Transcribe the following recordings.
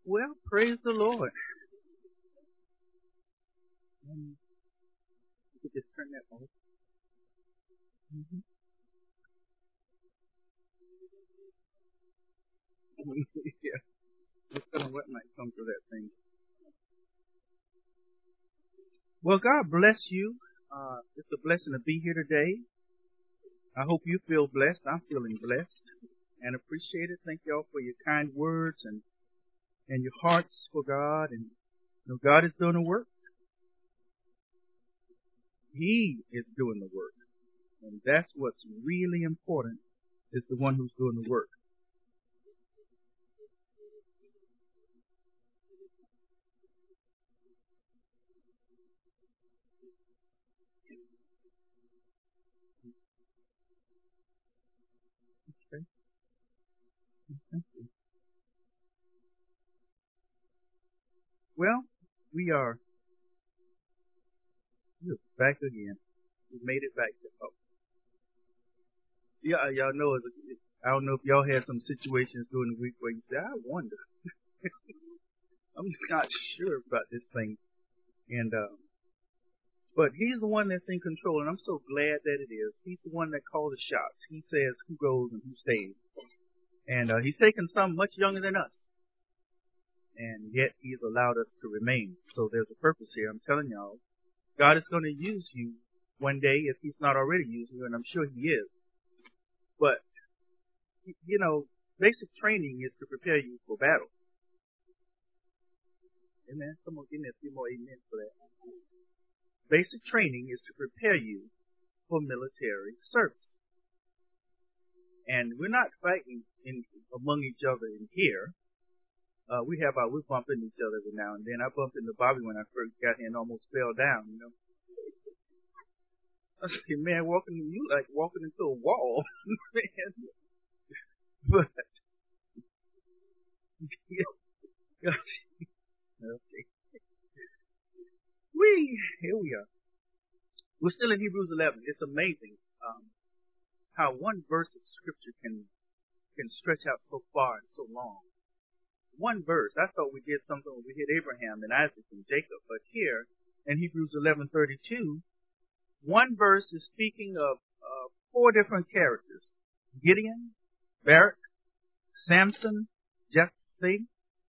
Well, praise the Lord. You could just turn that off. Mm-hmm. Yeah, just don't know what might come through that thing. Well, God bless you. It's a blessing to be here today. I hope you feel blessed. I'm feeling blessed and appreciate it. Thank y'all for your kind words and your hearts for God. And God is doing the work. He is doing the work. And that's what's really important, is the one who's doing the work. Okay. Thank you. Well, we're back again. We made it back. Yeah, y'all know I don't know if y'all had some situations during the week where you say, I wonder. I'm not sure about this thing. And but he's the one that's in control, and I'm so glad that it is. He's the one that calls the shots. He says who goes and who stays. And he's taken some much younger than us. And yet he's allowed us to remain. So there's a purpose here. I'm telling y'all, God is going to use you one day if he's not already using you, and I'm sure he is. But, basic training is to prepare you for battle. Amen. Someone give me a few more amen for that. Basic training is to prepare you for military service. And we're not fighting among each other in here. We bump into each other every now and then. I bumped into Bobby when I first got here and almost fell down, I said, man, you like walking into a wall. Man. But, yeah. Okay. Here we are. We're still in Hebrews 11. It's amazing how one verse of Scripture can stretch out so far and so long. One verse. I thought we did something when we hit Abraham and Isaac and Jacob, but here in Hebrews 11:32, one verse is speaking of four different characters: Gideon, Barak, Samson, Jephthah,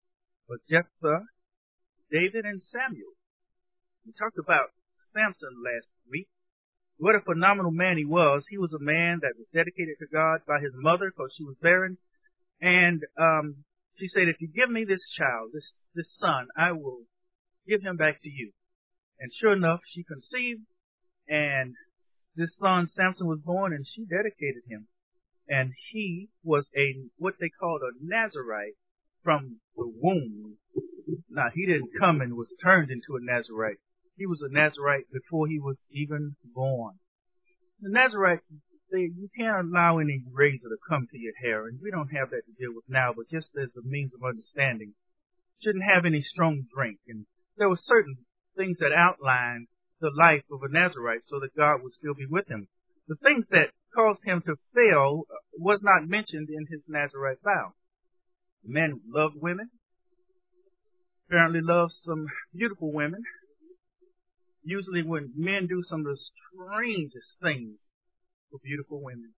David, and Samuel. We talked about Samson last week. What a phenomenal man he was. He was a man that was dedicated to God by his mother because she was barren. And she said, if you give me this child, this son, I will give him back to you. And sure enough, she conceived, and this son, Samson, was born, and she dedicated him. And he was what they called a Nazarite from the womb. Now, he didn't come and was turned into a Nazarite. He was a Nazarite before he was even born. The Nazarites, you can't allow any razor to come to your hair, and we don't have that to deal with now, but just as a means of understanding. Shouldn't have any strong drink. And there were certain things that outlined the life of a Nazarite so that God would still be with him. The things that caused him to fail was not mentioned in his Nazarite vow. The man loved women, apparently loved some beautiful women. Usually when men do some of the strangest things for beautiful women,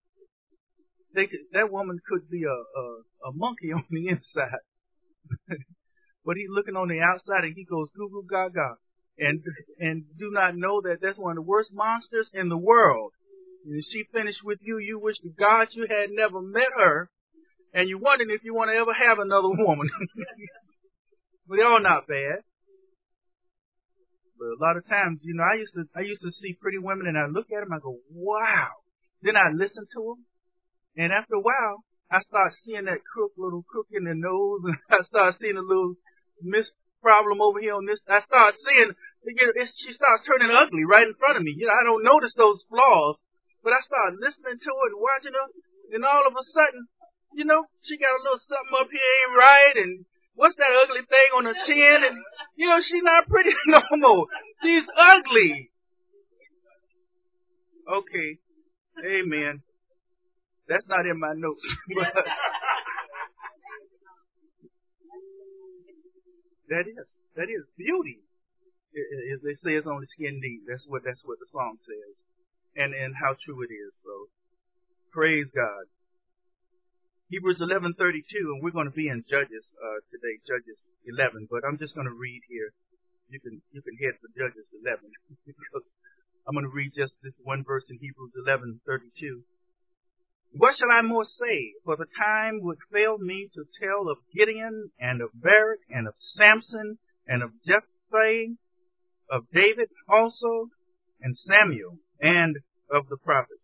that woman could be a monkey on the inside. But he's looking on the outside and he goes goo goo gaga. And do not know that that's one of the worst monsters in the world. And if she finished with you, you wish to God you had never met her. And you're wondering if you want to ever have another woman. But they're all not bad. But a lot of times, I used to see pretty women and I look at them, I go, wow. Then I listen to them. And after a while, I start seeing that little crook in the nose, and I start seeing a little problem over here on this. I start seeing, she starts turning ugly right in front of me. I don't notice those flaws, but I start listening to her and watching her, and all of a sudden, she got a little something up here ain't right, and what's that ugly thing on her chin? And, she's not pretty no more. She's ugly. Okay. Amen. That's not in my notes. That is beauty. As they say, it's only skin deep. That's what the song says, and how true it is. So praise God. Hebrews 11:32, and we're going to be in Judges today, Judges 11. But I'm just going to read here. You can head for Judges 11 because I'm going to read just this one verse in Hebrews 11:32. What shall I more say? For the time would fail me to tell of Gideon and of Barak and of Samson and of Jephthah, of David also, and Samuel, and of the prophets.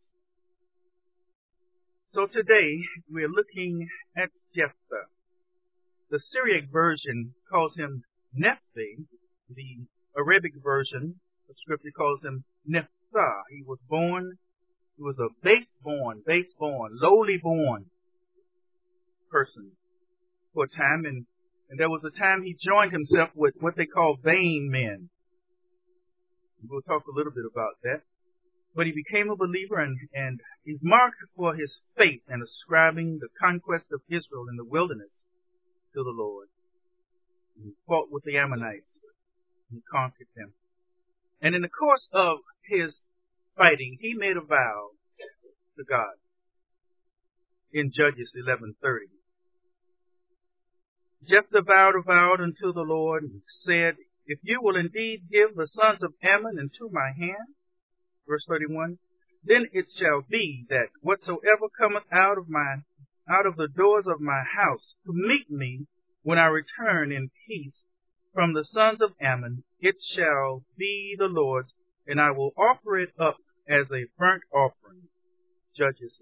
So today we're looking at Jephthah. The Syriac version calls him Nephi. The Arabic version of Scripture calls him Nephthah. He was a base-born, lowly born person for a time, and there was a time he joined himself with what they call vain men. We'll talk a little bit about that. But he became a believer, and he's marked for his faith in ascribing the conquest of Israel in the wilderness to the Lord. He fought with the Ammonites and conquered them. And in the course of his fighting, he made a vow to God in Judges 11:30. Jephthah vowed a vow unto the Lord and said, if you will indeed give the sons of Ammon into my hand, verse 31, then it shall be that whatsoever cometh out of the doors of my house to meet me when I return in peace from the sons of Ammon, it shall be the Lord's, and I will offer it up as a burnt offering. Judges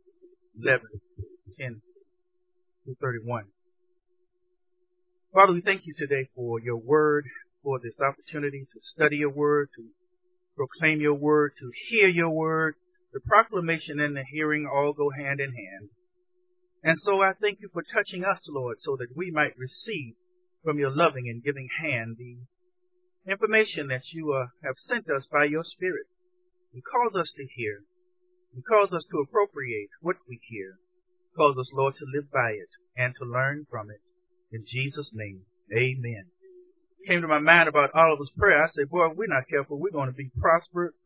11:10-31. Father, we thank you today for your word, for this opportunity to study your word, to proclaim your word, to hear your word. The proclamation and the hearing all go hand in hand. And so I thank you for touching us, Lord, so that we might receive from your loving and giving hand the information that you have sent us by your Spirit, and cause us to hear, and cause us to appropriate what we hear. Cause us, Lord, to live by it and to learn from it. In Jesus' name, amen. It came to my mind about Oliver's prayer. I said, boy, if we're not careful, we're going to be prosperous.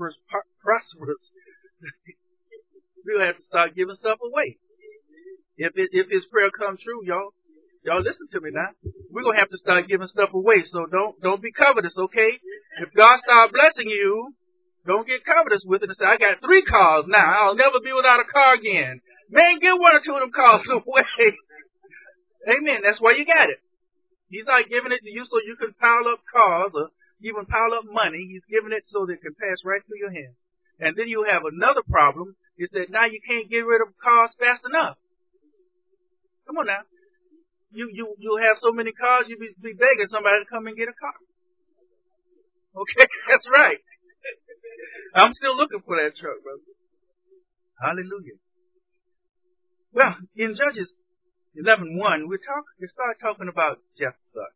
We'll have to start giving stuff away. If his prayer comes true, y'all listen to me now. We're going to have to start giving stuff away. So don't be covetous, okay? If God starts blessing you, don't get covetous with it and say, I got 3 cars now. I'll never be without a car again. Man, give 1 or 2 of them cars away. Amen. That's why you got it. He's not giving it to you so you can pile up cars or even pile up money. He's giving it so that it can pass right through your hands. And then you have another problem, is that now you can't get rid of cars fast enough. Come on now. You have so many cars, you be begging somebody to come and get a car. Okay, that's right. I'm still looking for that truck, brother. Hallelujah. Well, in Judges 11:1, we start talking about Jephthah.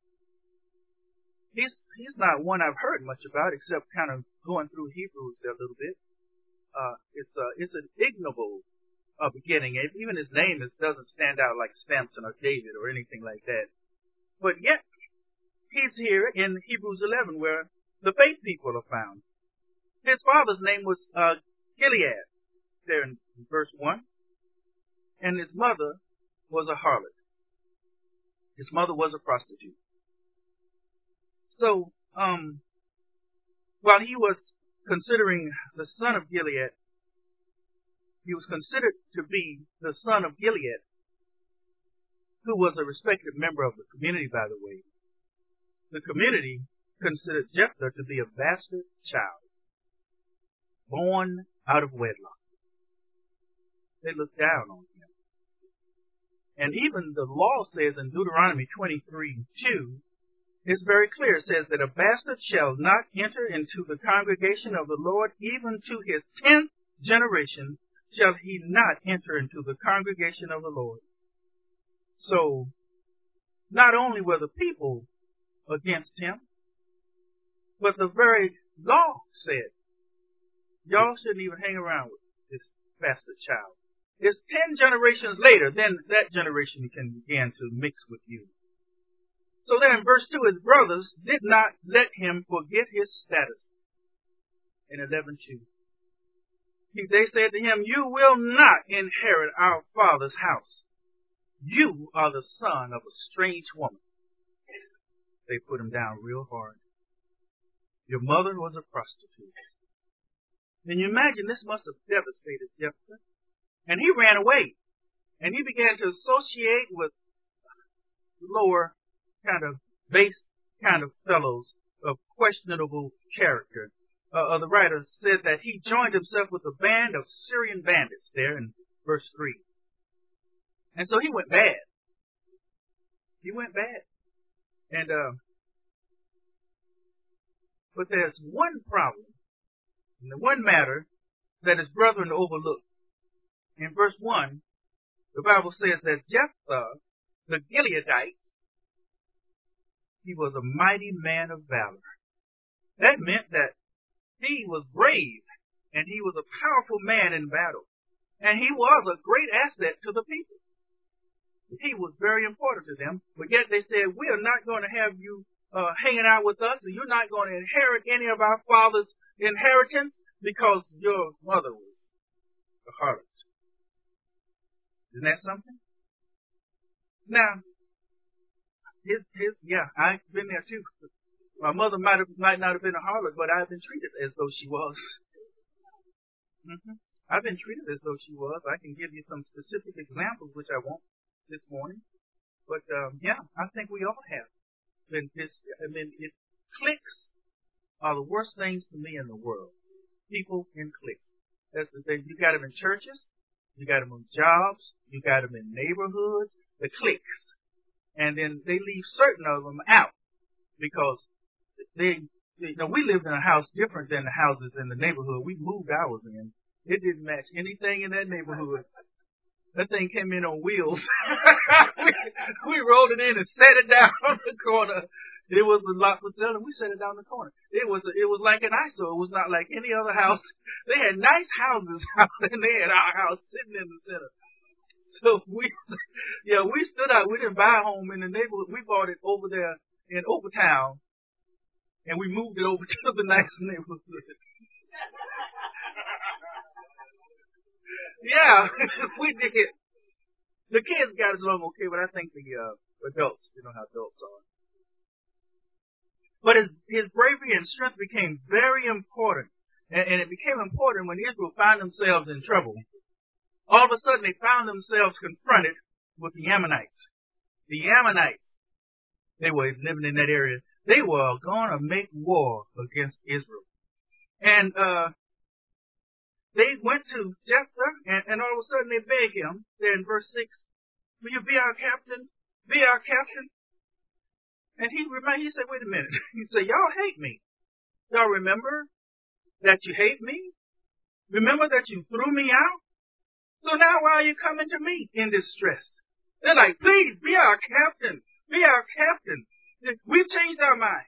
He's not one I've heard much about, except kind of going through Hebrews there a little bit. It's an ignoble beginning. Even his name doesn't stand out like Samson or David or anything like that. But yet, he's here in Hebrews 11 where the faith people are found. His father's name was Gilead, there in verse 1. And his mother was a harlot. His mother was a prostitute. So, while he was considering the son of Gilead, he was considered to be the son of Gilead, who was a respected member of the community, by the way. The community considered Jephthah to be a bastard child, born out of wedlock. They looked down on him. And even the law says in Deuteronomy 23:2, it's very clear. It says that a bastard shall not enter into the congregation of the Lord, even to his 10th generation shall he not enter into the congregation of the Lord. So, not only were the people against him, but the very law said, y'all shouldn't even hang around with this bastard child. It's 10 generations later, then that generation can begin to mix with you. So then in verse 2, his brothers did not let him forget his status. In 11:2, they said to him, you will not inherit our father's house. You are the son of a strange woman. They put him down real hard. Your mother was a prostitute. And you imagine this must have devastated Jephthah. And he ran away. And he began to associate with lower kind of base kind of fellows of questionable character. The writer said that he joined himself with a band of Syrian bandits there in verse 3. And so he went bad. He went bad. And, but there's one problem, and the one matter that his brethren overlooked. In verse 1, the Bible says that Jephthah, the Gileadite, he was a mighty man of valor. That meant that he was brave, and he was a powerful man in battle. And he was a great asset to the people. He was very important to them, but yet they said, we are not going to have you hanging out with us, and you're not going to inherit any of our father's inheritance because your mother was a harlot. Isn't that something? Now, I've been there too. My mother might not have been a harlot, but I've been treated as though she was. I've been treated as though she was. I can give you some specific examples, which I won't this morning. But, I think we all have. Cliques are the worst things to me in the world. People in cliques. That's the thing. You got them in churches. You got them in jobs. You got them in neighborhoods. The cliques. And then they leave certain of them out because we lived in a house different than the houses in the neighborhood we moved ours in. It didn't match anything in that neighborhood. That thing came in on wheels. we rolled it in and set it down on the corner. It was a lot for sale, and we set it down the corner. It was like an eyesore. It was not like any other house. They had nice houses, and they had our house sitting in the center. So we stood out. We didn't buy a home in the neighborhood. We bought it over there in Overtown, and we moved it over to the nice neighborhood. Yeah, we did. The kids got us along okay, but I think the adults, you know how adults are. But his bravery and strength became very important. And it became important when Israel found themselves in trouble. All of a sudden, they found themselves confronted with the Ammonites. The Ammonites, they were living in that area. They were going to make war against Israel. And they went to Jephthah, and all of a sudden they begged him, there in verse 6, will you be our captain? Be our captain? And he said, wait a minute. He said, y'all hate me. Y'all remember that you hate me? Remember that you threw me out? So now why are you coming to me in distress? They're like, please, be our captain. Be our captain. We've changed our minds.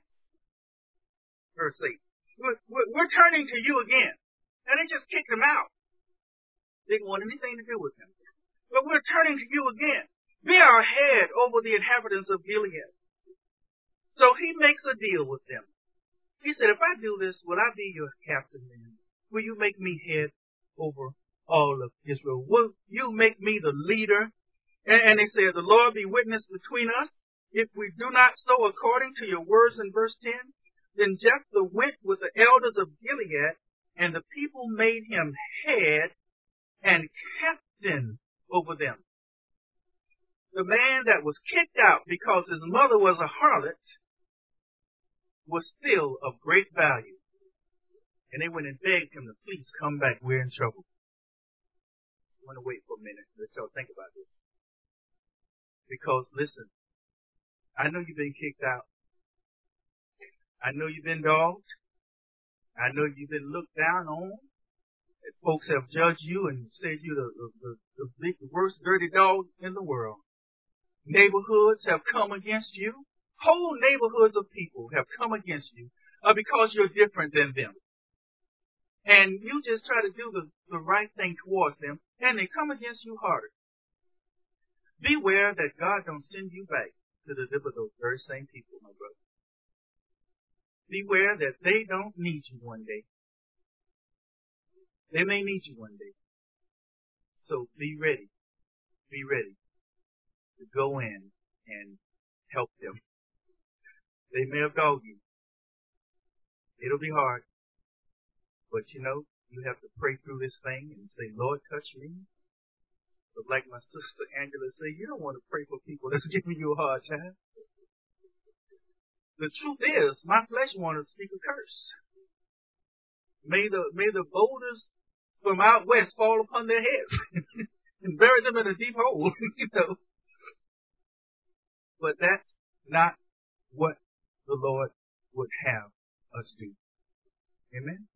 Verse 8. We're turning to you again. And they just kicked him out. They didn't want anything to do with him. But we're turning to you again. Be our head over the inhabitants of Gilead. So he makes a deal with them. He said, if I do this, will I be your captain then? Will you make me head over all of Israel? Will you make me the leader? And they said, the Lord be witness between us. If we do not so according to your words in verse 10, then Jephthah went with the elders of Gilead, and the people made him head and captain over them. The man that was kicked out because his mother was a harlot was still of great value. And they went and begged him to please come back. We're in trouble. I want to wait for a minute. Let y'all think about this. Because, listen, I know you've been kicked out. I know you've been dogged. I know you've been looked down on. Folks have judged you and said you're the worst dirty dog in the world. Neighborhoods have come against you. Whole neighborhoods of people have come against you because you're different than them. And you just try to do the right thing towards them, and they come against you harder. Beware that God don't send you back to deliver those very same people, my brother. Beware that they don't need you one day. They may need you one day. So be ready. Be ready to go in and help them. They may have dogged you. It'll be hard. But you have to pray through this thing and say, Lord, touch me. But like my sister Angela said, you don't want to pray for people that's giving you a hard time. The truth is, my flesh wanted to speak a curse. May the boulders from out west fall upon their heads and bury them in a deep hole, But that's not what the Lord would have us do. Amen?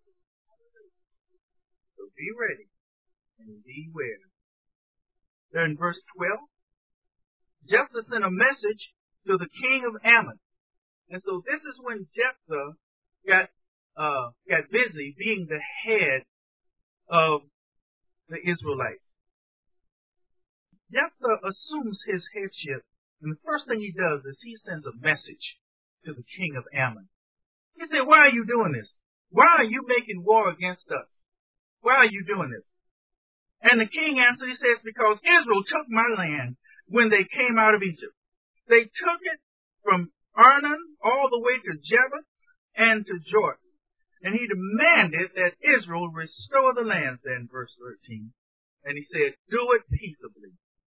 So be ready and beware. There in verse 12, Jephthah sent a message to the king of Ammon. And so this is when Jephthah got busy being the head of the Israelites. Jephthah assumes his headship, and the first thing he does is he sends a message to the king of Ammon. He said, why are you doing this? Why are you making war against us? Why are you doing this? And the king answered, he says, because Israel took my land when they came out of Egypt. They took it from Arnon all the way to Jabbok and to Jordan. And he demanded that Israel restore the land, then, verse 13. And he said, do it peaceably.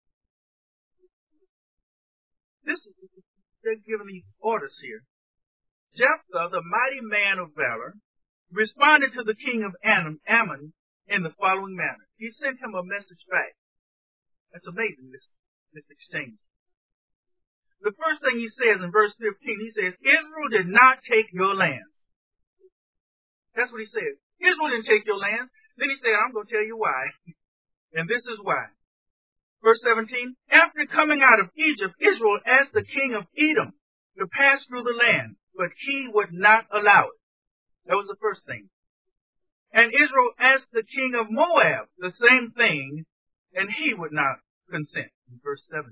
They're giving these orders here. Jephthah, the mighty man of valor, responded to the king of Ammon in the following manner. He sent him a message back. That's amazing, this exchange. The first thing he says in verse 15, he says, Israel did not take your land. That's what he says. Israel didn't take your land. Then he said, I'm going to tell you why. And this is why. Verse 17, after coming out of Egypt, Israel asked the king of Edom to pass through the land, but he would not allow it. That was the first thing. And Israel asked the king of Moab the same thing, and he would not consent. In verse 17.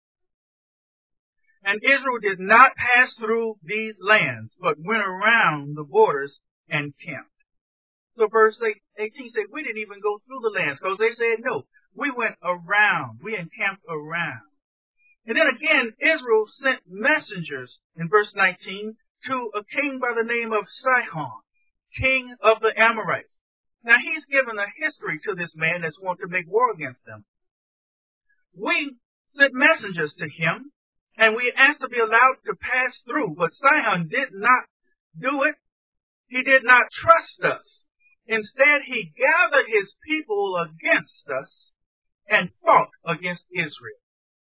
And Israel did not pass through these lands, but went around the borders and camped. So verse 18 said, we didn't even go through the lands, because they said no. We went around. We encamped around. And then again, Israel sent messengers in verse 19 to a king by the name of Sihon, king of the Amorites. Now he's given a history to this man that's wanting to make war against them. We sent messengers to him, and we asked to be allowed to pass through, but Sihon did not do it. He did not trust us. Instead, he gathered his people against us and fought against Israel.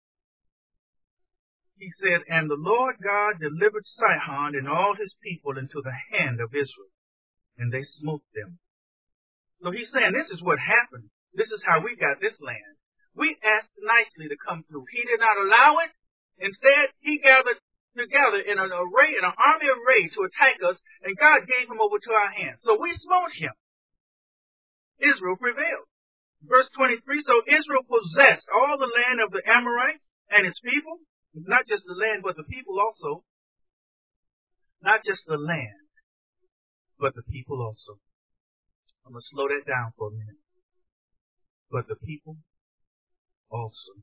He said, and the Lord God delivered Sihon and all his people into the hand of Israel, and they smote them. So he's saying, this is what happened. This is how we got this land. We asked nicely to come through. He did not allow it. Instead, he gathered together in an army array to attack us, and God gave him over to our hands. So we smote him. Israel prevailed. Verse 23, so Israel possessed all the land of the Amorites and its people. Not just the land, but the people also. Not just the land, but the people also. I'm going to slow that down for a minute. But the people also.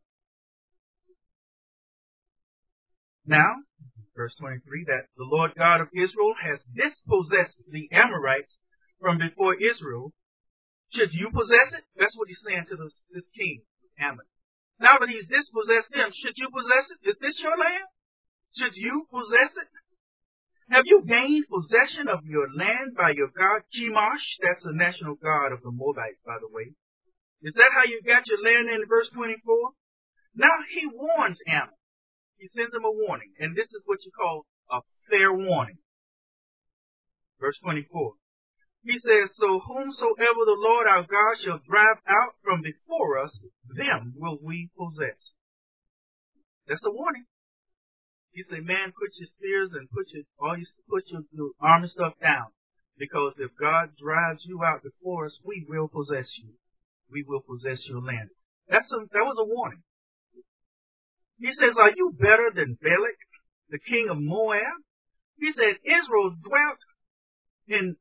Now, verse 23, that the Lord God of Israel has dispossessed the Amorites from before Israel. Should you possess it? That's what he's saying to this king, Ammon. Now that he's dispossessed them, should you possess it? Is this your land? Should you possess it? Have you gained possession of your land by your god Chemosh? That's the national god of the Moabites, by the way. Is that how you got your land in verse 24? Now he warns Ammon. He sends him a warning, and this is what you call a fair warning. Verse 24. He says, so whomsoever the Lord our God shall drive out from before us, them will we possess. That's a warning. He said, man, put your spears and put your army stuff down. Because if God drives you out before us, we will possess you. We will possess your land. That was a warning. He says, are you better than Balak, the king of Moab? He said, Israel dwelt in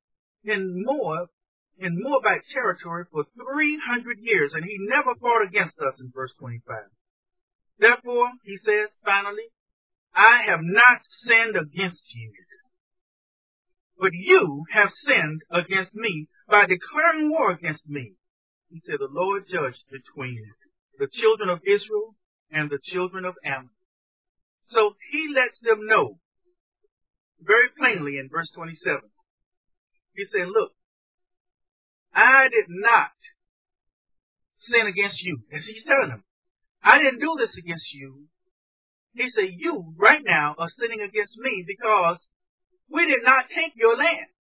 Moabite territory for 300 years, and he never fought against us in verse 25. Therefore, he says, finally, I have not sinned against you, but you have sinned against me by declaring war against me. He said, the Lord judged between the children of Israel and the children of Ammon. So he lets them know very plainly in verse 27. He said, look, I did not sin against you. And he's telling them, I didn't do this against you. He said, you right now are sinning against me because we did not take your land.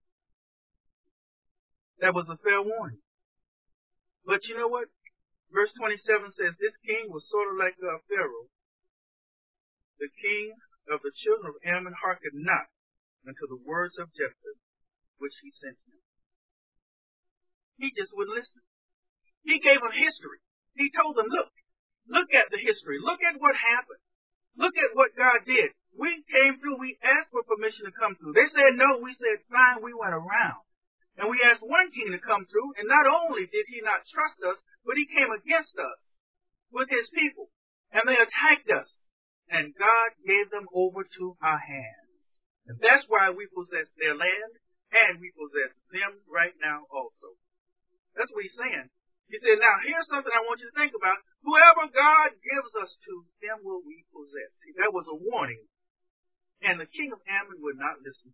That was a fair warning. But you know what? Verse 27 says, this king was sort of like Pharaoh. The king of the children of Ammon hearkened not unto the words of Jephthah, which he sent him. He just wouldn't listen. He gave them history. He told them, look at the history. Look at what happened. Look at what God did. We came through. We asked for permission to come through. They said no. We said fine. We went around. And we asked one king to come through. And not only did he not trust us, but he came against us with his people. And they attacked us. And God gave them over to our hands. And that's why we possess their land. And we possess them right now also. That's what he's saying. He said, now here's something I want you to think about. Whoever God gives us to, them will we possess. See, that was a warning. And the king of Ammon would not listen.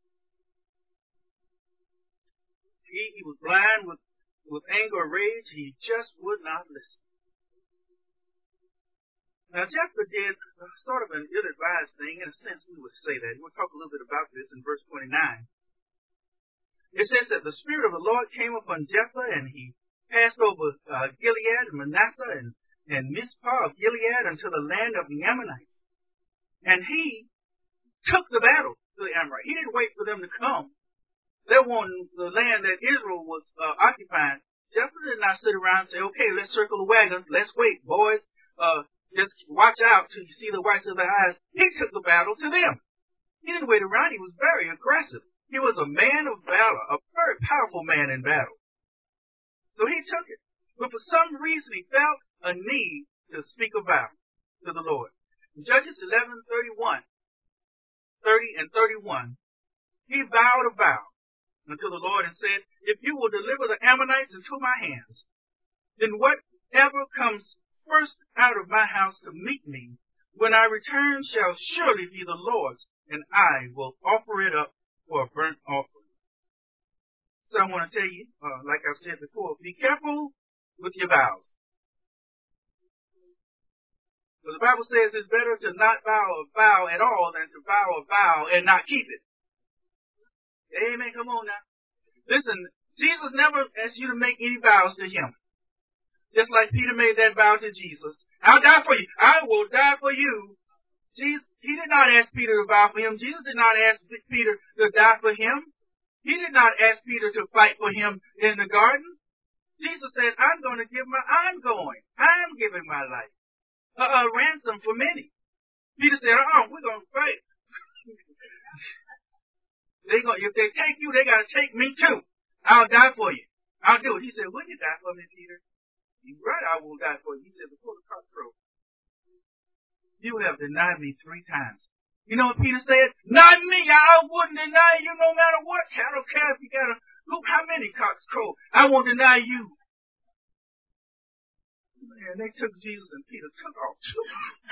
He was blind with anger or rage. He just would not listen. Now Jephthah did sort of an ill-advised thing. In a sense, we would say that. We'll talk a little bit about this in verse 29. It says that the Spirit of the Lord came upon Jephthah, and he passed over Gilead and Manasseh and Mizpah of Gilead unto the land of the Ammonites. And he took the battle to the Amorites. He didn't wait for them to come. They wanted the land that Israel was occupying. Jephthah did not sit around and say, okay, let's circle the wagons. Let's wait, boys. Just watch out till you see the whites of their eyes. He took the battle to them. He didn't wait around. He was very aggressive. He was a man of valor, a very powerful man in battle. So he took it. But for some reason, he felt a need to speak a vow to the Lord. In Judges 11:30 and 31, he vowed a vow unto the Lord and said, if you will deliver the Ammonites into my hands, then whatever comes first out of my house to meet me, when I return shall surely be the Lord's, and I will offer it up for a burnt offering. So I want to tell you, like I've said before, be careful with your vows. So the Bible says it's better to not vow a vow at all than to vow a vow and not keep it. Amen. Come on now. Listen, Jesus never asked you to make any vows to him. Just like Peter made that vow to Jesus. I'll die for you. I will die for you. He did not ask Peter to vow for him. Jesus did not ask Peter to die for him. He did not ask Peter to fight for him in the garden. Jesus said, I'm giving my life. A ransom for many. Peter said, we're going to fight. If they take you, they got to take me too. I'll die for you. I'll do it. He said, will you die for me, Peter? You're right, I will die for you. He said, before the cock crows, you have denied me 3 times. You know what Peter said? Not me. I wouldn't deny you no matter what. I don't care if you got to look how many cocks crow. I won't deny you. Man, they took Jesus and Peter took off too.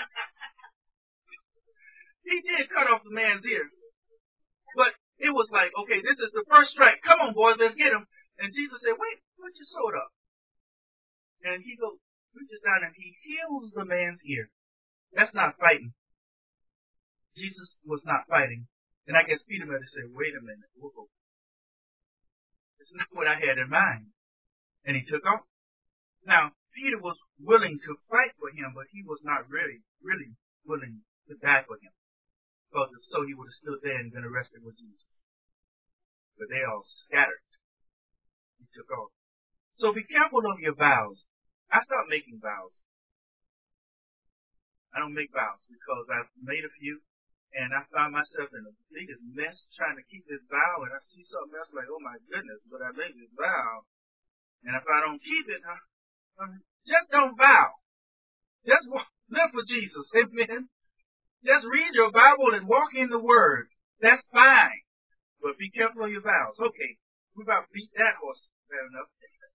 He did cut off the man's ear. But it was like, okay, this is the first strike. Come on, boys, let's get him. And Jesus said, wait, put your sword up. And he goes, reaches down and he heals the man's ear. That's not fighting. Jesus was not fighting. And I guess Peter might have said, wait a minute. Whoa. It's not what I had in mind. And he took off. Now, Peter was willing to fight for him, but he was not really willing to die for him. Because if so, he would have stood there and been arrested with Jesus. But they all scattered. He took off. So be careful of your vows. I stopped making vows. I don't make vows because I've made a few, and I found myself in the biggest mess trying to keep this vow, and I see something else like, oh my goodness, but I made this vow, and if I don't keep it, just don't vow. Just live for Jesus, amen. Just read your Bible and walk in the Word. That's fine, but be careful of your vows. Okay, we about beat that horse fair enough.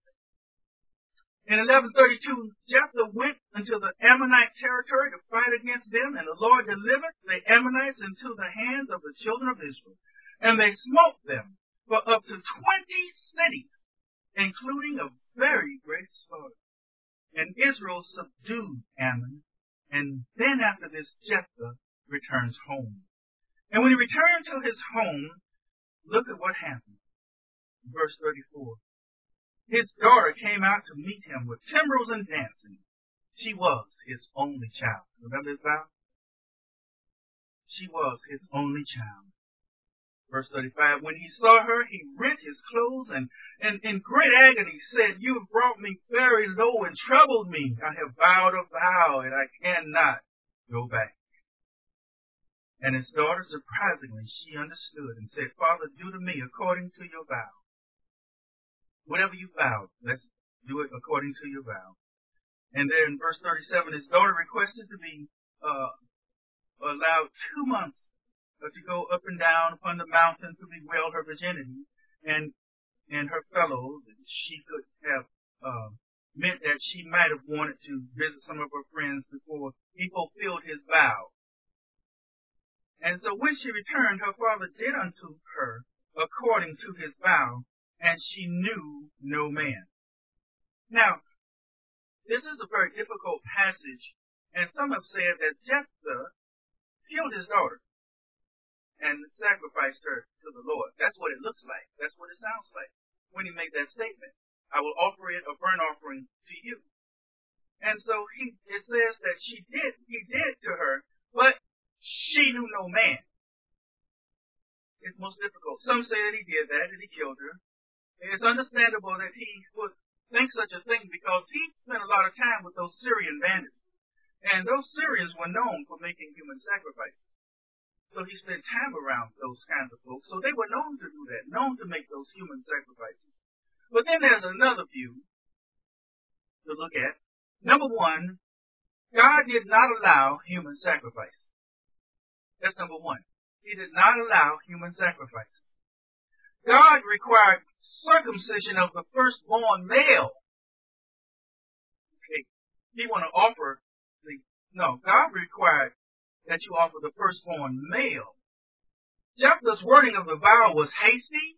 In 1132, Jephthah went into the Ammonite territory to fight against them, and the Lord delivered the Ammonites into the hands of the children of Israel. And they smote them for up to 20 cities, including a very great slaughter. And Israel subdued Ammon, and then after this Jephthah returns home. And when he returned to his home, look at what happened. Verse 34. His daughter came out to meet him with timbrels and dancing. She was his only child. Remember this vow? She was his only child. Verse 35, when he saw her, he rent his clothes and in great agony said, you have brought me very low and troubled me. I have vowed a vow and I cannot go back. And his daughter, surprisingly, she understood and said, Father, do to me according to your vow. Whatever you vowed, let's do it according to your vow. And then verse 37, his daughter requested to be allowed 2 months to go up and down upon the mountain to bewail her virginity and her fellows. She could have meant that she might have wanted to visit some of her friends before he fulfilled his vow. And so when she returned, her father did unto her according to his vow, and she knew no man. Now, this is a very difficult passage, and some have said that Jephthah killed his daughter and sacrificed her to the Lord. That's what it looks like. That's what it sounds like when he made that statement. I will offer it a burnt offering to you. And so it says that he did to her, but she knew no man. It's most difficult. Some say that he did that, that he killed her. It's understandable that he would think such a thing because he spent a lot of time with those Syrian bandits. And those Syrians were known for making human sacrifices. So he spent time around those kinds of folks. So they were known to do that, known to make those human sacrifices. But then there's another view to look at. Number one, God did not allow human sacrifice. That's number one. He did not allow human sacrifice. God required circumcision of the firstborn male. Okay. God required that you offer the firstborn male. Jephthah's wording of the vow was hasty.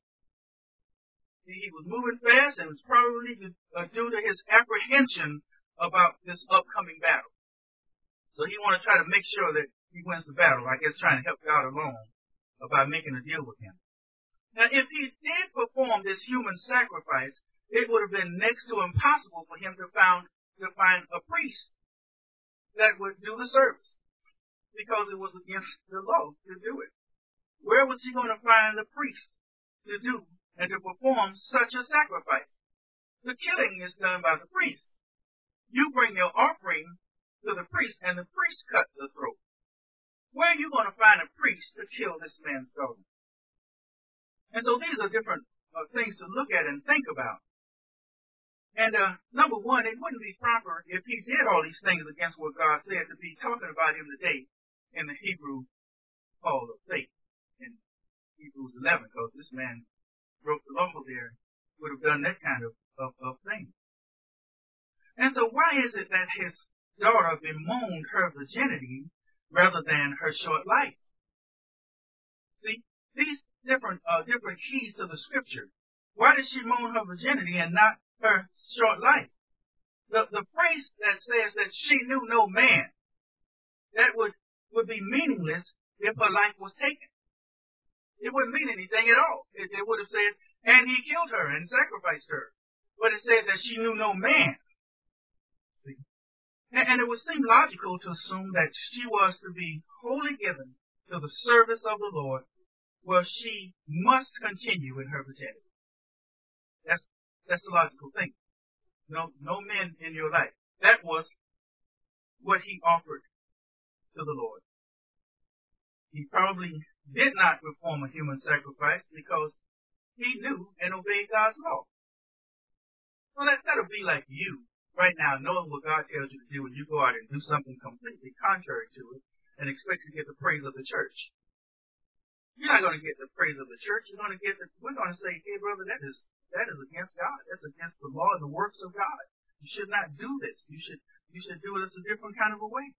He was moving fast and it was probably due to his apprehension about this upcoming battle. So he wanted to try to make sure that he wins the battle, I guess trying to help God along by making a deal with him. Now, if he did perform this human sacrifice, it would have been next to impossible for him to find a priest that would do the service, because it was against the law to do it. Where was he going to find a priest to do and to perform such a sacrifice? The killing is done by the priest. You bring your offering to the priest, and the priest cuts the throat. Where are you going to find a priest to kill this man's daughter? And so these are different things to look at and think about. And number one, it wouldn't be proper if he did all these things against what God said to be talking about him today in the Hebrew hall of faith in Hebrews 11, because this man broke the law there, would have done that kind of thing. And so why is it that his daughter bemoaned her virginity rather than her short life? See, these different keys to the scripture. Why did she moan her virginity and not her short life? The phrase that says that she knew no man, that would be meaningless if her life was taken. It wouldn't mean anything at all. It would have said, and he killed her and sacrificed her. But it said that she knew no man. See? And it would seem logical to assume that she was to be wholly given to the service of the Lord, well, she must continue in her virginity. That's the logical thing. No men in your life. That was what he offered to the Lord. He probably did not perform a human sacrifice because he knew and obeyed God's law. So that'll be like you right now, knowing what God tells you to do, and you go out and do something completely contrary to it and expect to get the praise of the church. You're not going to get the praise of the church. We're going to say, hey, brother, that is against God. That's against the law and the works of God. You should not do this. You should do it a different kind of a way.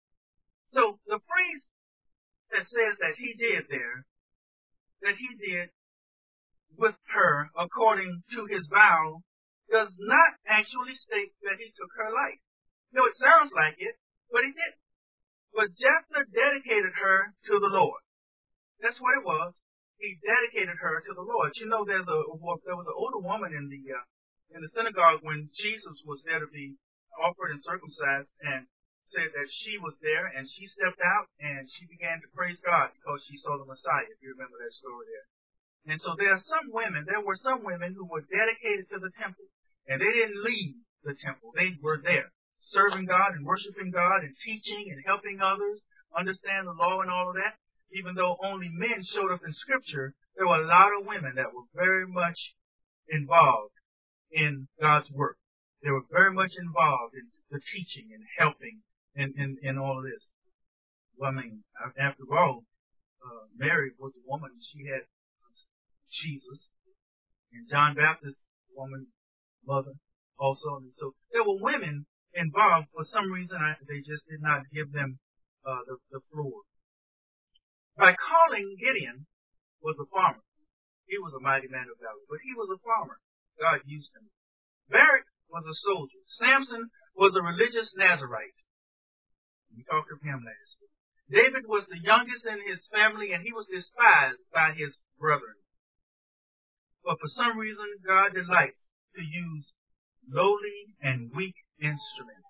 So the phrase that says that he did there, that he did with her according to his vow, does not actually state that he took her life. No, it sounds like it, but he didn't. But Jephthah dedicated her to the Lord. That's what it was. He dedicated her to the Lord. You know, there was an older woman in the synagogue when Jesus was there to be offered and circumcised, and said that she was there, and she stepped out and she began to praise God because she saw the Messiah. If you remember that story there. And so there were some women who were dedicated to the temple, and they didn't leave the temple. They were there, serving God and worshiping God and teaching and helping others understand the law and all of that. Even though only men showed up in Scripture, there were a lot of women that were very much involved in God's work. They were very much involved in the teaching and helping and all of this. Well, I mean, after all, Mary was a woman. She had Jesus, and John Baptist, woman, mother, also. And so there were women involved. For some reason, they just did not give them the floor. By calling, Gideon was a farmer. He was a mighty man of valor, but he was a farmer. God used him. Barak was a soldier. Samson was a religious Nazarite. We talked of him last week. David was the youngest in his family, and he was despised by his brethren. But for some reason, God delights to use lowly and weak instruments.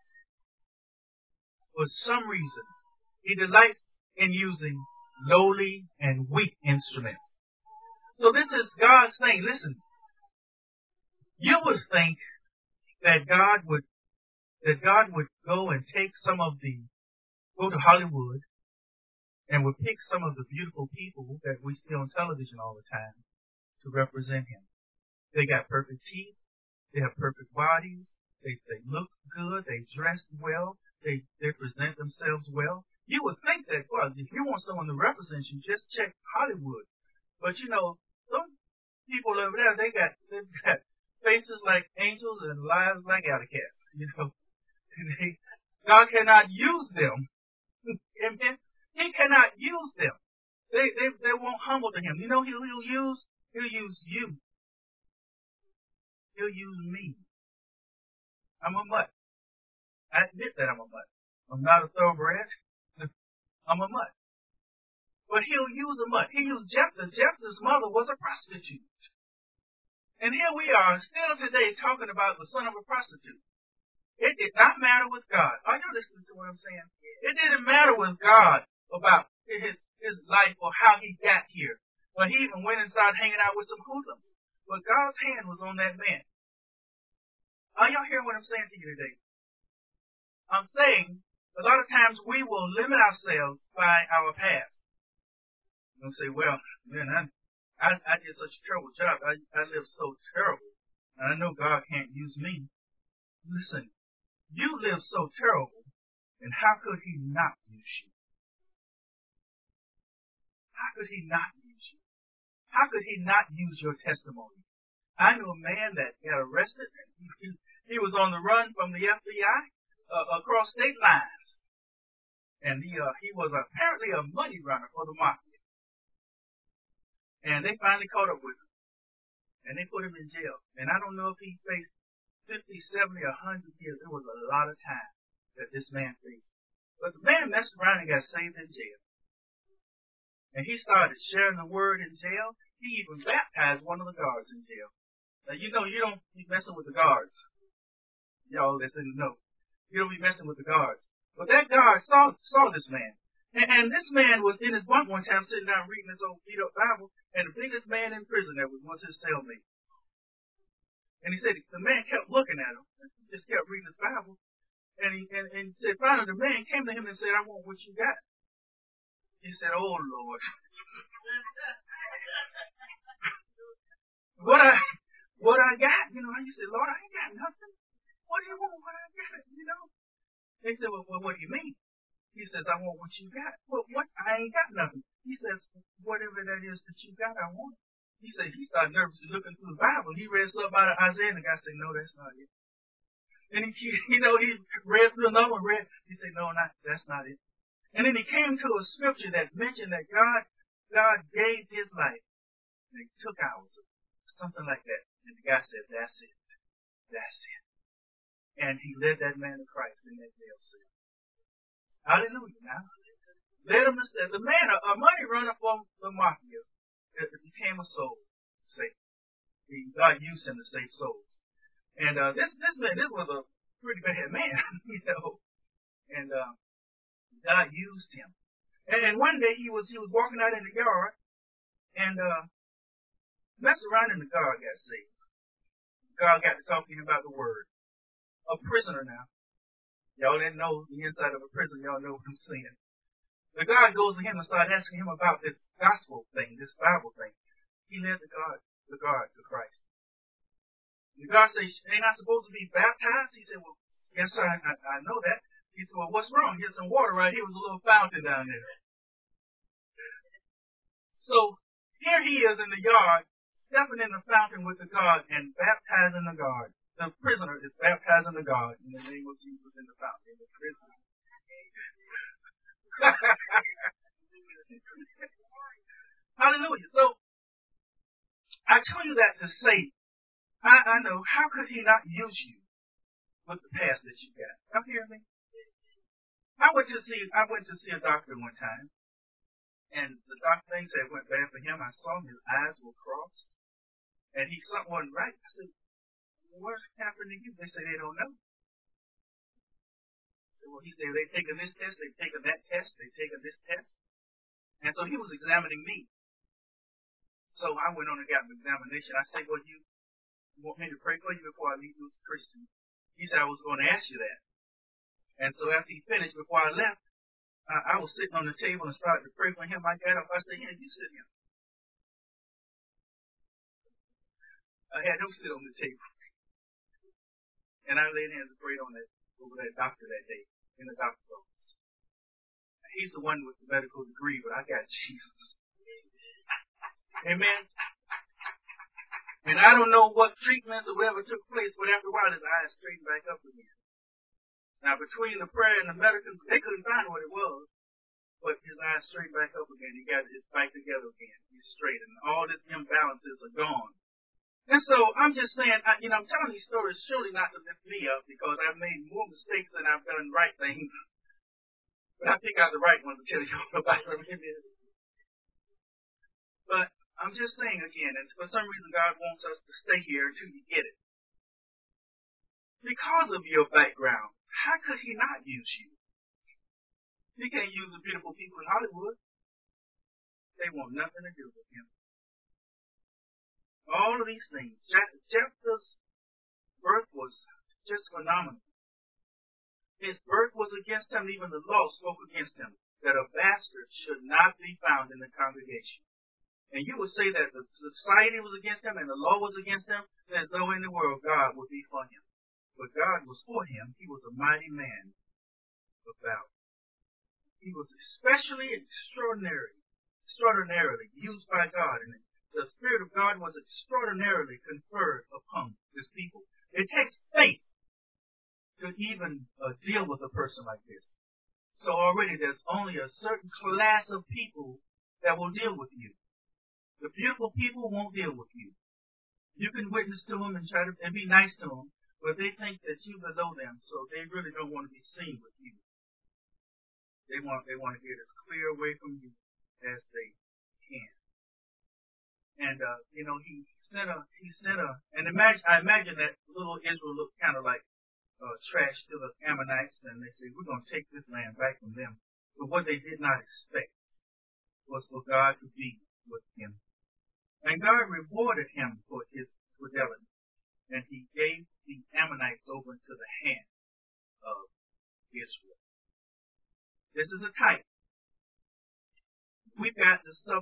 For some reason, he delights in using lowly and weak instruments. So this is God's thing. Listen, you would think that God would go and go to Hollywood and would pick some of the beautiful people that we see on television all the time to represent him. They got perfect teeth. They have perfect bodies. They look good. They dress well. They present themselves well. You would think that, well, if you want someone to represent you, just check Hollywood. But you know, some people over there, they've got faces like angels and lives like alley cats. You know, God cannot use them. He cannot use them. They won't humble to him. You know, he'll use you. He'll use me. I'm a mutt. I admit that I'm a mutt. I'm not a thoroughbred. I'm a mutt. But he'll use a mutt. He used Jephthah. Jephthah's mother was a prostitute. And here we are, still today, talking about the son of a prostitute. It did not matter with God. Are you listening to what I'm saying? It didn't matter with God about his life or how he got here. But he even went and started hanging out with some hoodlums. But God's hand was on that man. Are y'all hearing what I'm saying to you today? I'm saying a lot of times we will limit ourselves by our past. You'll say, well, man, I did such a terrible job. I lived so terrible. And I know God can't use me. Listen, you lived so terrible, and how could he not use you? How could he not use you? How could he not use your testimony? I knew a man that got arrested. He was on the run from the FBI across state lines. And he was apparently a money runner for the mafia. And they finally caught up with him. And they put him in jail. And I don't know if he faced 50, 70, 100 years. It was a lot of time that this man faced. But the man messed around and got saved in jail. And he started sharing the word in jail. He even baptized one of the guards in jail. Now, you know, you don't be messing with the guards. Y'all listen, no. You don't be messing with the guards. But that guard saw this man. And this man was in his bunk one time sitting down reading his old beat-up Bible, and the biggest man in prison there was his cellmate. And he said the man kept looking at him, just kept reading his Bible. And he said, finally the man came to him and said, I want what you got. He said, oh Lord. what I got, and he said, Lord, I ain't got nothing. What do you want? What I got, They said, well, what do you mean? He says, I want what you got. Well, what? I ain't got nothing. He says, whatever that is that you got, I want. He said, he started nervously looking through the Bible. He read stuff out of Isaiah, and the guy said, no, that's not it. And he read through another one, he said, no, that's not it. And then he came to a scripture that mentioned that God gave his life, and he took ours, something like that. And the guy said, that's it. That's it. And he led that man to Christ in that jail cell. Hallelujah. Now, led him to say, the man, a money runner from the mafia, it became a soul saver. God used him to save souls. And this man, this was a pretty bad man, and God used him. And one day he was walking out in the yard, and messed around, and the guard got saved. God got to talking about the word. A prisoner now. Y'all didn't know the inside of a prison. Y'all know what I'm saying. The guard goes to him and starts asking him about this gospel thing, this Bible thing. He led the guard to Christ. The guard says, ain't I supposed to be baptized? He said, well, yes, sir, I know that. He said, well, what's wrong? Here's some water right here. There's a little fountain down there. So here he is in the yard, stepping in the fountain with the guard and baptizing the guard. The prisoner is baptizing the guard in the name of Jesus in the fountain. The prisoner. Hallelujah. So I tell you that to say, I know, how could he not use you with the past that you got? Y'all hear me? I went to see a doctor one time, and the doctor things that went bad for him, I saw his eyes were crossed, and something wasn't right. I said, what's happened to you? They say they don't know. Well, he said, they've taken this test, they've taken that test, they've taken this test. And so he was examining me. So I went on and got an examination. I said, well, you want me to pray for you before I leave you as a Christian? He said, I was going to ask you that. And so after he finished, before I left, I was sitting on the table and started to pray for him. I got up, I said, yeah, you sit here. I had him sit on the table. And I laid hands and prayed over that doctor that day in the doctor's office. He's the one with the medical degree, but I got Jesus. Amen. And I don't know what treatments or whatever took place, but after a while his eyes straightened back up again. Now between the prayer and the medical, they couldn't find what it was, but his eyes straightened back up again. He got his back together again. He's straight, and all his imbalances are gone. And so I'm just saying, I'm telling these stories surely not to lift me up, because I've made more mistakes than I've done right things. But I pick out the right ones to tell you all about them. But I'm just saying again, and for some reason God wants us to stay here until you get it. Because of your background, how could he not use you? He can't use the beautiful people in Hollywood. They want nothing to do with him. All of these things. Jephthah's birth was just phenomenal. His birth was against him, even the law spoke against him, that a bastard should not be found in the congregation. And you would say that the society was against him and the law was against him, there's no way in the world God would be for him. But God was for him. He was a mighty man of valor. He was extraordinarily used by God, and the Spirit of God was extraordinarily conferred upon his people. It takes faith to even deal with a person like this. So already there's only a certain class of people that will deal with you. The beautiful people won't deal with you. You can witness to them and try to be nice to them, but they think that you below them, so they really don't want to be seen with you. They want to get as clear away from you as they can. And I imagine that little Israel looked kind of like trash to the Ammonites, and they said, we're going to take this land back from them. But what they did not expect was for God to be with him. And God rewarded him for his fidelity. And he gave the Ammonites over into the hand of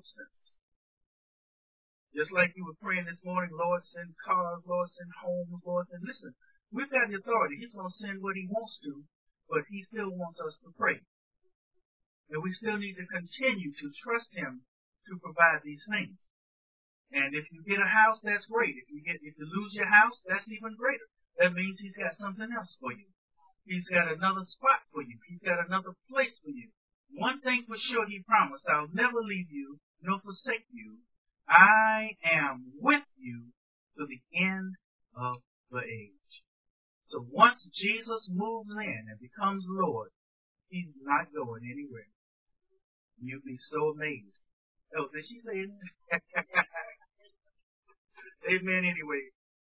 substance. Just like you were praying this morning, Lord, send cars, Lord, send homes, Lord, send, listen, we've got the authority. He's going to send what he wants to, but he still wants us to pray. And we still need to continue to trust him to provide these things. And if you get a house, that's great. If you lose your house, that's even greater. That means he's got something else for you. He's got another spot for you. He's got another place for you. One thing for sure he promised, I'll never leave you nor forsake you. I am with you to the end of the age. So once Jesus moves in and becomes Lord, he's not going anywhere. You'd be so amazed. Oh, did she say it? Amen anyway.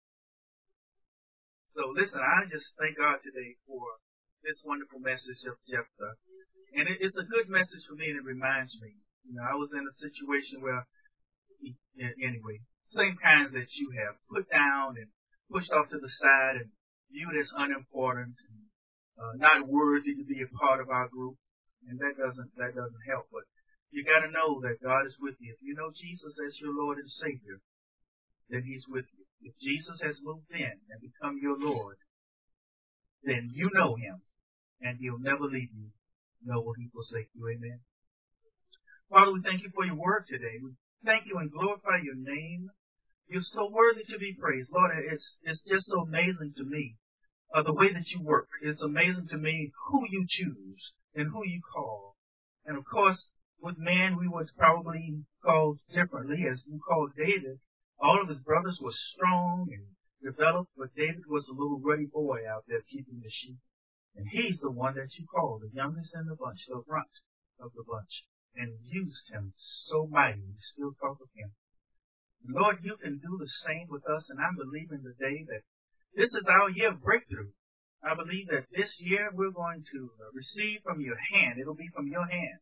So listen, I just thank God today for this wonderful message of Jephthah. And it's a good message for me, and it reminds me. You know, I was in a situation where, anyway, same kinds that you have, put down and pushed off to the side and viewed as unimportant and not worthy to be a part of our group. And that doesn't help. But you got to know that God is with you. If you know Jesus as your Lord and Savior, then he's with you. If Jesus has moved in and become your Lord, then you know him, and he'll never leave you, nor will he forsake you. Amen. Father, we thank you for your word today. We thank you and glorify your name. You're so worthy to be praised. Lord, it's just so amazing to me, the way that you work. It's amazing to me who you choose and who you call. And of course, with man, we was probably called differently. As you called David, all of his brothers were strong and developed, but David was a little ruddy boy out there keeping the sheep. And he's the one that you called, the youngest in the bunch, the runt of the bunch, and used him so mighty. You still talk of him. And Lord, you can do the same with us, and I'm believing today that this is our year of breakthrough. I believe that this year we're going to receive from your hand. It'll be from your hand.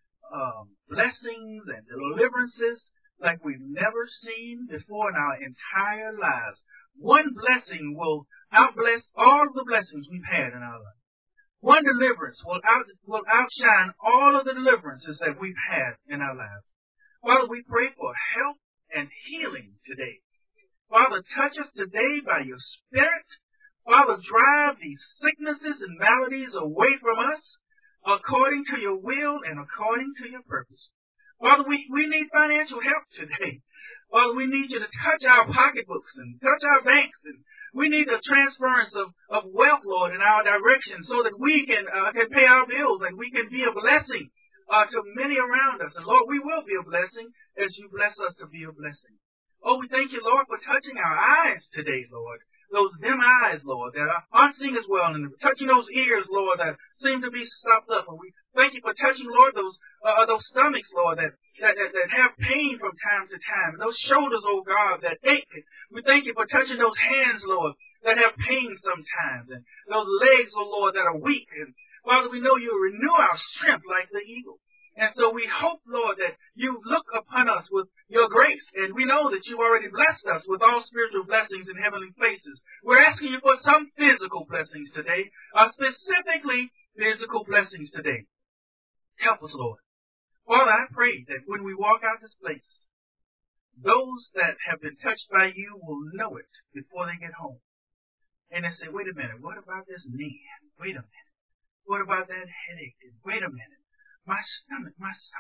Blessings and deliverances like we've never seen before in our entire lives. One blessing will outbless all of the blessings we've had in our life. One deliverance will outshine all of the deliverances that we've had in our lives. Father, we pray for health and healing today. Father, touch us today by your Spirit. Father, drive these sicknesses and maladies away from us according to your will and according to your purpose. Father, we need financial help today. Father, we need you to touch our pocketbooks and touch our banks, and we need the transference of wealth, Lord, in our direction so that we can pay our bills and we can be a blessing to many around us. And Lord, we will be a blessing as you bless us to be a blessing. Oh, we thank you, Lord, for touching our eyes today, Lord. Those dim eyes, Lord, that aren't seeing as well, and touching those ears, Lord, that seem to be stopped up. And we thank you for touching, Lord, those stomachs, Lord, that have pain from time to time. And those shoulders, oh God, that ache. We thank you for touching those hands, Lord, that have pain sometimes. And those legs, oh Lord, that are weak. And Father, we know you renew our strength like the eagle. And so we hope, Lord, that you look upon us with your grace. And we know that you've already blessed us with all spiritual blessings in heavenly places. We're asking you for some physical blessings today, specifically physical blessings today. Help us, Lord. Father, I pray that when we walk out this place, those that have been touched by you will know it before they get home. And they say, wait a minute, what about this knee? Wait a minute. What about that headache? Wait a minute. My stomach.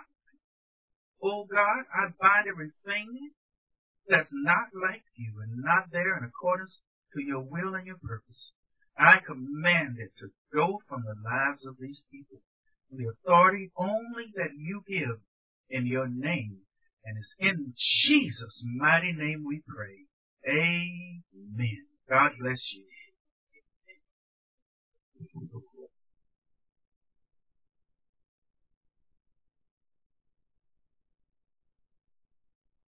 Oh God, I bind everything that's not like you and not there in accordance to your will and your purpose. I command it to go from the lives of these people. The authority only that you give in your name. And it's in Jesus' mighty name we pray. Amen. God bless you.